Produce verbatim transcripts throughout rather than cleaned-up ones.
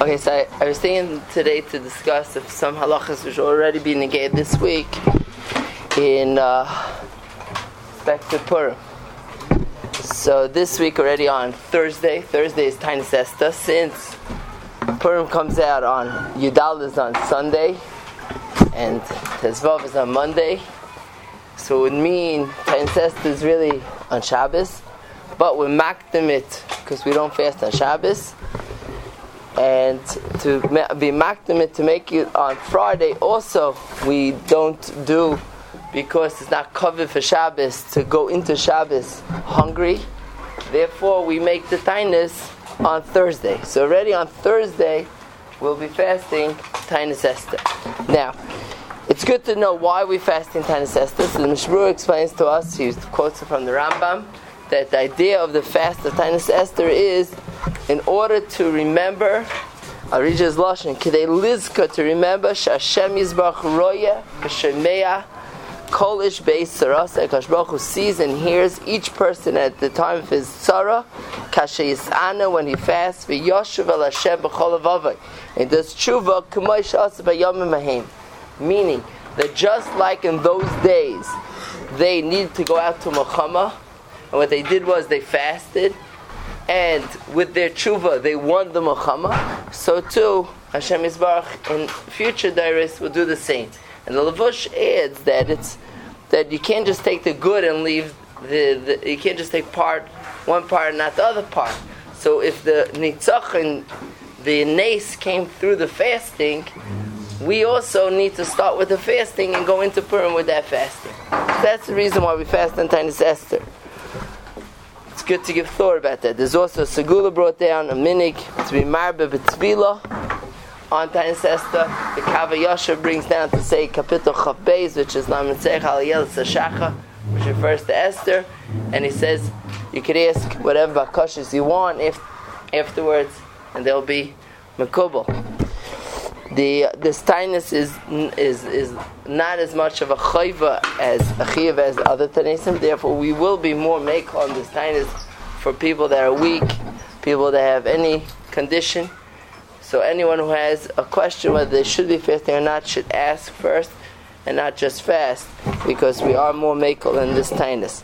Okay, so I, I was thinking today to discuss if some halachas which already been negated this week in uh, back to Purim. So this week already on Thursday. Thursday is Tainis Esther. Since Purim comes out on Yudal is on Sunday and Tezvav is on Monday, so it would mean Tainis Esther is really on Shabbos, but we're makdim it because we don't fast on Shabbos. And to be makdim to make it on Friday also we don't do, because it's not covered for Shabbos to go into Shabbos hungry. Therefore we make the tainis on Thursday. So already on Thursday we'll be fasting Tainis Esther. Now it's good to know why we're fasting Tainis Esther. So the Mishmur explains to us, he quotes it from the Rambam, that the idea of the fast of Tainis Esther is in order to remember, I'll read his Lashon, K'dei Lizka, to remember, Sh'Hashem Yizbarach Roya, B'Shemeya, Kol Ish Beis Sarasa, Akash Baruch Hu sees and hears each person at the time of his tzara, Kashe Yis'ana, when he fasts, V'Yoshuv El Hashem B'Chol Avavai, and does tshuva, K'may Sh'Asa B'Yomim Mahim, meaning that just like in those days, they needed to go out to Milchama, and what they did was they fasted, and with their tshuva they won the Milchama. So too Hashem Yisbarach in future dairis will do the same. And the Levush adds that it's that you can't just take the good and leave the, the you can't just take part one part and not the other part. So if the nitzachon, the nes came through the fasting, we also need to start with the fasting and go into Purim with that fasting. That's the reason why we fast on Tainis Esther. It's good to give thought about that. There's also Segula brought down a minig to be marbe b'tzvila on Tainis Esther. The Kava Yasha brings down to say Kapitel Chav Beis, which is Lamed Seich Al Yel Sashacha, which refers to Esther, and he says you could ask whatever bakashas you want if afterwards, and they'll be mekubal. The this Tainis is is is not as much of a chayva as a chiyuv as other Tainim. Therefore, we will be more make on this Tainis for people that are weak, people that have any condition. So anyone who has a question whether they should be fasting or not should ask first, and not just fast, because we are more makel in this Tainis.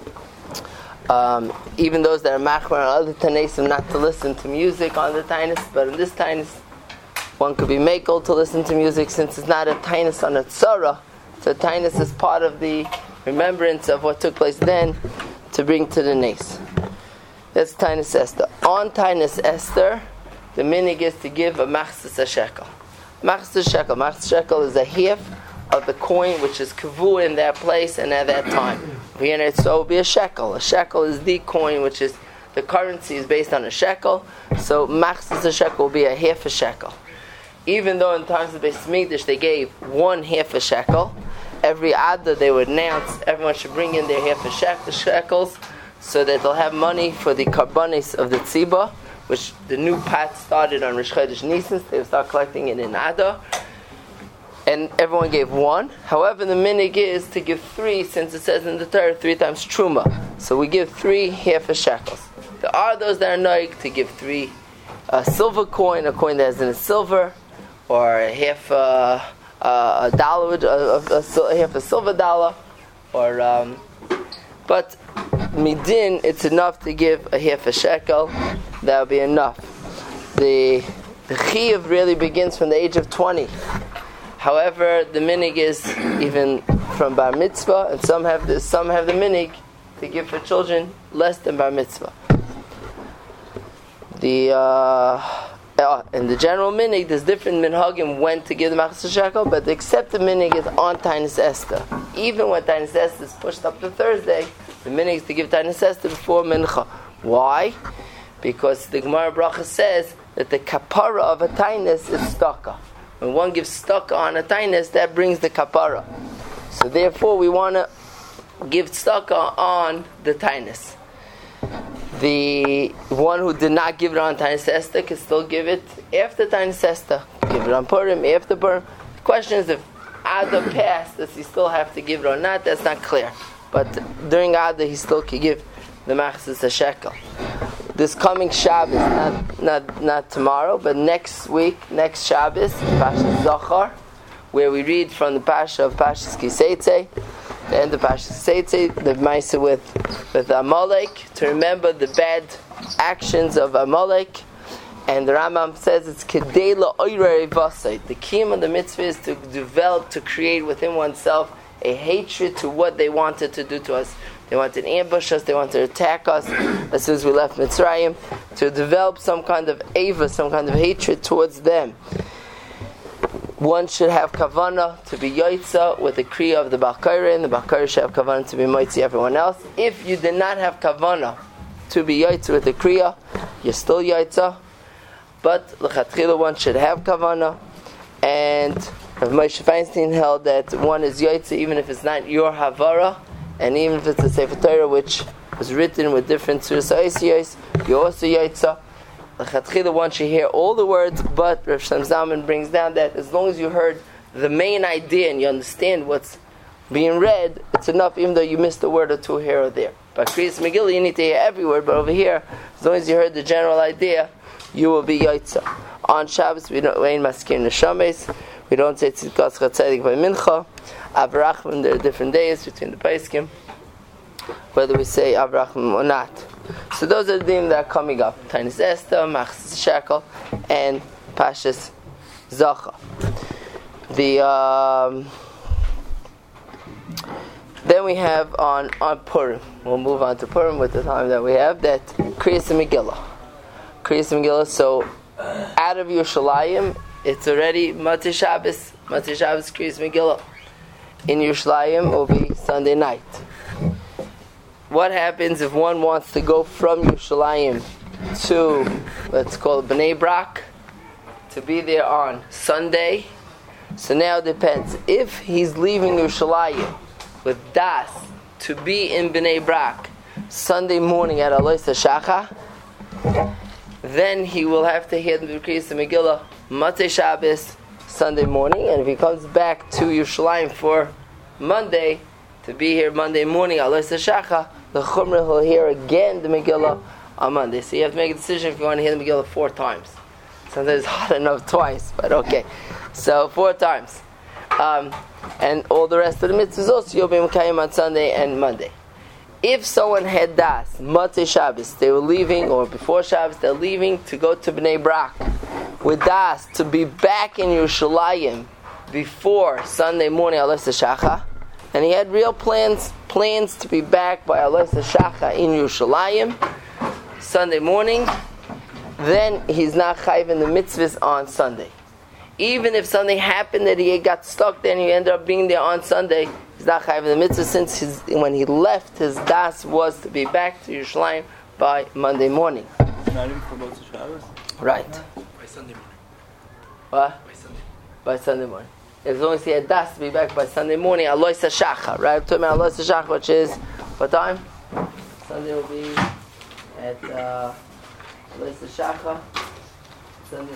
Um, even those that are machmer on other Tainim not to listen to music on the Tainis, but in this Tainis one could be makel to listen to music, since it's not a tainis on a tzara. So tainis is part of the remembrance of what took place then to bring to the nes. That's Tainis Esther. On Tainis Esther, the minig is to give a machzis a shekel. Machzis shekel. Machzis shekel is a half of the coin which is kavu in that place and at that time. So it will be a shekel. A shekel is the coin which is, the currency is based on a shekel. So machzis a shekel will be a half a shekel. Even though in times of Beis Mikdash they gave one half a shekel, every Adar they would announce everyone should bring in their half a shekel, shekels, so that they'll have money for the karbanis of the tzibah, which the new path started on Rosh Chodesh Nisan. They would start collecting it in Adar, and everyone gave one. However, the minig is to give three, since it says in the Torah three times truma. So we give three half a shekels. There are those that are noig to give three a silver coin, a coin that is in a silver, or a half uh, uh, a dollar, a, a, a, half a silver dollar, or um, but midin, it's enough to give a half a shekel. That will be enough. The the chiyuv really begins from the age of twenty. However, the minig is even from bar mitzvah, and some have the some have the minig to give for children less than bar mitzvah. The uh, Uh, in the general minig, there's different minhagim when to give the machzis shekel, but the accepted minig is on Tainis Esther. Even when Tainis Esther is pushed up to Thursday, the minig is to give Tainis Esther before mincha. Why? Because the Gemara Bracha says that the kapara of a Tainis is staka. When one gives staka on a Tainis, that brings the kapara. So therefore, we want to give staka on the Tainis. The one who did not give it on Tainis Esther can still give it after Tainis Esther. Give it on Purim, after Purim. The question is if Adar passed, does he still have to give it or not? That's not clear. But during Adar, he still can give the machzis a shekel. this coming Shabbos, not not not tomorrow, but next week, next Shabbos, Parshas Zachor, where we read from the Parsha of Parshas Kiseitze, the end of Parshas Kiseitze, the Maisa with with Amalek, to remember the bad actions of Amalek. And the Rambam says it's Kedei la'oirei vasei. The key of the mitzvah is to develop, to create within oneself a hatred to what they wanted to do to us. They wanted to ambush us, they wanted to attack us as soon as we left Mitzrayim, to develop some kind of ava, some kind of hatred towards them. One should have kavanah to be yotza with the kriya of the Bal Koreh, and the Bal Koreh should have kavanah to be motzi everyone else. If you did not have kavanah to be yotza with the kriya, you're still yotza. But l'chatchila one should have kavanah, and Moshe Feinstein held that one is yotza even if it's not your havara, and even if it's a Sefer Torah which was written with different suras ha'osiyos, you're also yotza. L'chatchila one should hear all the words, but Rav Shlomo Zalman brings down that as long as you heard the main idea and you understand what's being read, it's enough even though you missed a word or two here or there. By Kriyas Megillah you need to hear every word, but over here, as long as you heard the general idea, you will be yotza. On Shabbos we don't ain't maskim neshames. We don't say tzidkas chatzedik by mincha. Avrachim, there are different days between the paiskim, whether we say avrachim or not. So those are the things that are coming up: Tainis Esther, Machzis Shekel, and Pashas Zachor. The um, then we have on on Purim. We'll move on to Purim with the time that we have. That Kriyas Megillah. Kriyas Megillah. So out of Yerushalayim, it's already Matzah Shabbos. Matzah Shabbos Kriyas Megillah. In Yerushalayim will be Sunday night. What happens if one wants to go from Yerushalayim to, let's call it Bnei Brak, to be there on Sunday? So now it depends. If he's leaving Yerushalayim with Das to be in Bnei Brak Sunday morning at Alois HaShacha, then he will have to hear the Kriyas Megillah Matzah Shabbos Sunday morning, and if he comes back to Yerushalayim for Monday, to be here Monday morning Alois HaShacha, the Chumrah will hear again the Megillah on Monday. So you have to make a decision if you want to hear the Megillah four times. Sometimes it's hard enough twice, but okay. So four times. Um, and all the rest of the mitzvahs also you'll be Mekayim on Sunday and Monday. If someone had Das, Matzah Shabbos, they were leaving, or before Shabbos, they're leaving to go to Bnei Brak, with Das, to be back in Yerushalayim before Sunday morning, Alois HaShacha, and he had real plans plans to be back by Alois HaShacha in Yerushalayim Sunday morning, then he's not chayiv in the mitzvahs on Sunday. Even if something happened that he got stuck there and he ended up being there on Sunday, he's not chayiv in the mitzvah, since his, when he left, his das was to be back to Yerushalayim by Monday morning. Not even for Matzah Shabbos? Right. By Sunday morning. What? By Sunday. By Sunday morning. As long as he had das to be back by Sunday morning, Alois HaShacha, right? I'm talking about Alois HaShacha, which is, what time? Sunday will be at uh, Alois HaShacha. Sunday.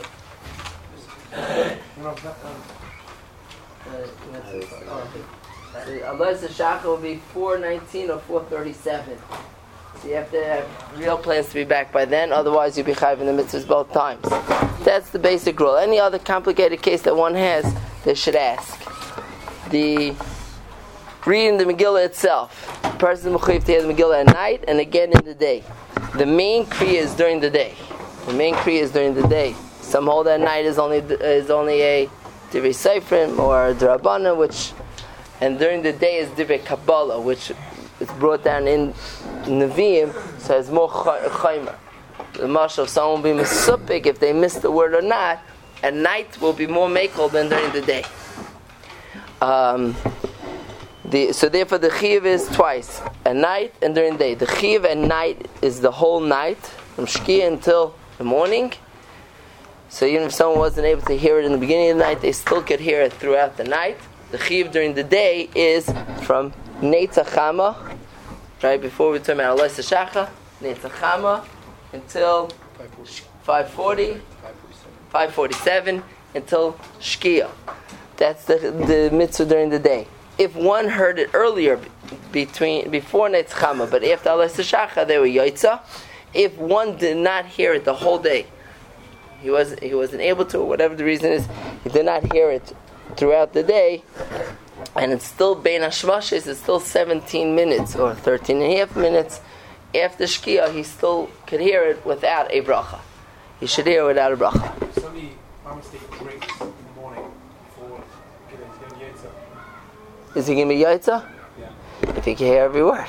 Alois HaShacha will be four nineteen or four thirty-seven. So you have to have real plans to be back by then, otherwise you'll be chayiv in the mitzvahs both times. That's the basic rule. Any other complicated case that one has, they should ask. The reading the Megillah itself, the person is mechuyev to hear the Megillah at night and again in the day. The main kriya is during the day. The main kriya is during the day. Some hold that night is only is only a divrei seifrim or drabana, which, and during the day is divrei kabbalah, which is brought down in Nevi'im, so it's more chaymer. The marshal of someone will be mesupik if they miss the word or not. At night will be more makel than during the day. Um, the, so therefore the chiyuv is twice, at night and during the day. The chiyuv at night is the whole night, from shkia until the morning. So even if someone wasn't able to hear it in the beginning of the night, they still could hear it throughout the night. The chiyuv during the day is from Netzach Chama, right before we turn about Alois HaShacha, Netzach Chama, until five forty, five forty-seven, until Shkia. That's the the mitzvah during the day. If one heard it earlier, between before Netzach Chama, but after Alois HaShacha, they were Yoitza. if one did not hear it the whole day, he was he wasn't able to, whatever the reason is, he did not hear it throughout the day, and it's still Bein Hashmashis, it's still seventeen minutes or thirteen and a half minutes after Shkia, he still could hear it without a bracha. He should hear it without a bracha. If somebody, my mistake, drinks in the morning before he's going to Yetza. Is he going to be Yaitza? Yeah. If he can hear every word.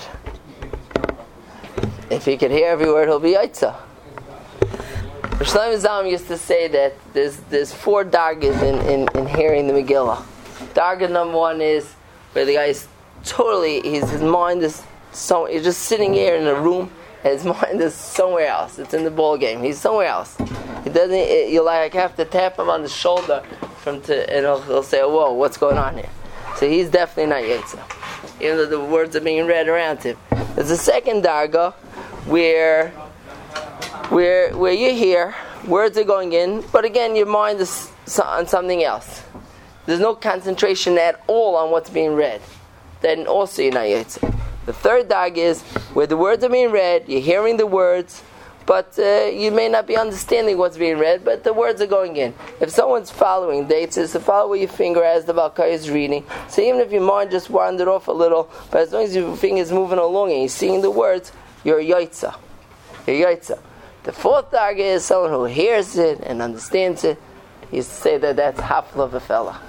If he can hear every word, he'll be Yaitza. Rosh Shlomo Zalman used to say that there's there's four dargas in, in, in hearing the Megillah. Darga number one is where the guy is totally, his, his mind is so, he's just sitting here in a room, and his mind is somewhere else. It's in the ball game. He's somewhere else. He doesn't. It, you like have to tap him on the shoulder from to, and he'll, he'll say, "Whoa, what's going on here?" So he's definitely not Yetza, even though the words are being read around him. There's a second darga where. Where where you hear, words are going in, but again your mind is on something else. There's no concentration at all on what's being read. Then also you're not Yetzer. The third dag is where the words are being read, you're hearing the words, but uh, you may not be understanding what's being read, but the words are going in. If someone's following, they say to follow with your finger as the Balkai is reading. So even if your mind just wandered off a little, but as long as your finger is moving along and you're seeing the words, you're a Yetzer. You're Yetzer. The fourth darga is someone who hears it and understands it. He used to say that that's hafla of a fella.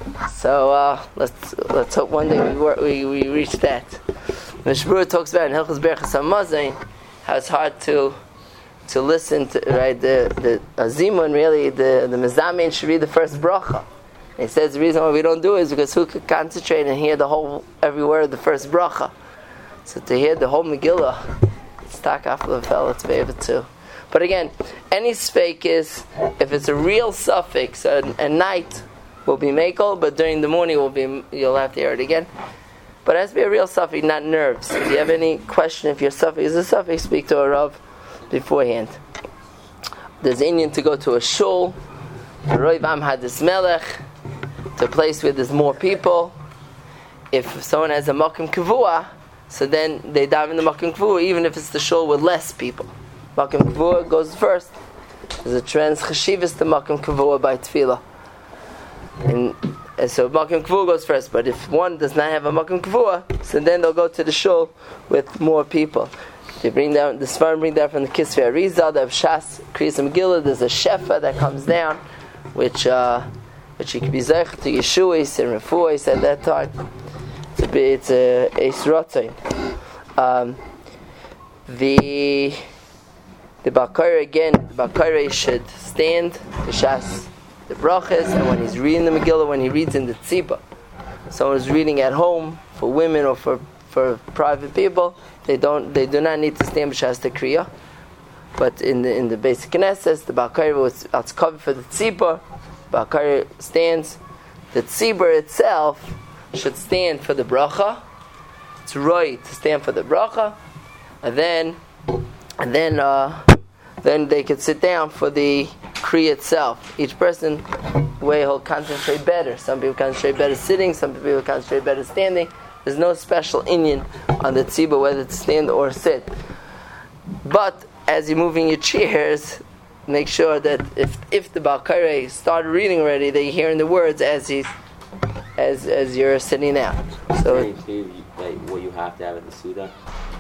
So uh, let's let's hope one day we work, we, we reach that. The Shbura talks about in Hilchos Berachos HaMazon how it's hard to to listen to, right? The the Azimun really the the Mezamin should read the first bracha. And he says the reason why we don't do it is because who could concentrate and hear the whole every word of the first bracha? So to hear the whole Megillah, it's tak hafla of a fella to be able to. But again, any speak is, if it's a real suffix, a, a night will be makel, but during the morning will be, you'll have to hear it again. But it has to be a real suffix, not nerves. If you have any question, if your suffix is a suffix, speak to a Rav beforehand. There's Indian to go to a shul, to Roiv Am Hadis Melech, to a place where there's more people. If someone has a Makom Kavua, so then they dive in the Makom Kavua, even if it's the shul with less people. Makom Kavua goes first. There's a trans chashivas to Makom Kavua by Tefillah. And, and so Makom Kavua goes first. But if one does not have a Makom Kavua, so then they'll go to the shul with more people. They bring down, the Sfarim bring down from the Kisvei Arizal, they have Shas, Kriyas Megillah, there's a Shefa that comes down, which uh, which you could be Zech to Yeshuas and Refuas at that time. It's a bit, it's a Eis Rotzon. Um, the The Balkaira again, the Balkaira should stand, the Shas, the Brachas, and when he's reading the Megillah, when he reads in the Tzibah, someone is reading at home for women or for, for private people, they don't, they do not need to stand b'Shas the Kriya. But in the in the basic Knesset, the Balkaira was it's covered for the Tzibah. Balkaira stands. The Tzibah itself should stand for the Bracha. It's right to stand for the Bracha, and then and then. Uh, Then they could sit down for the Kriya itself. Each person, the way he'll concentrate better. Some people concentrate better sitting, some people concentrate better standing. There's no special inyan on the tzibah whether to stand or sit. But as you're moving your chairs, make sure that if if the Balkaire started reading already, that you're hearing the words as he's as as you're sitting down. So like what you have to have at the Suda.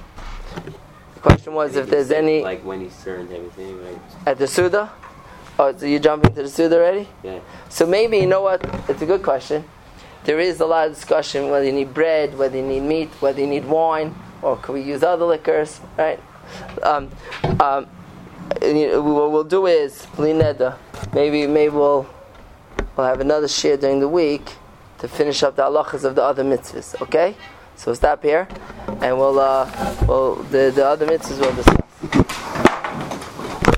The question was if there's any like when he's turned everything right at the Suda. Oh, so you're jumping to the Suda already? Yeah. So maybe, you know what? It's a good question. There is a lot of discussion whether you need bread, whether you need meat, whether you need wine, or can we use other liquors, right? Um, um, you know, what we'll do is lineda. Maybe maybe we'll we'll have another share during the week to finish up the halachas of the other mitzvahs. Okay? So we'll stop here, and we'll uh, well the the other mitzvahs we'll discuss.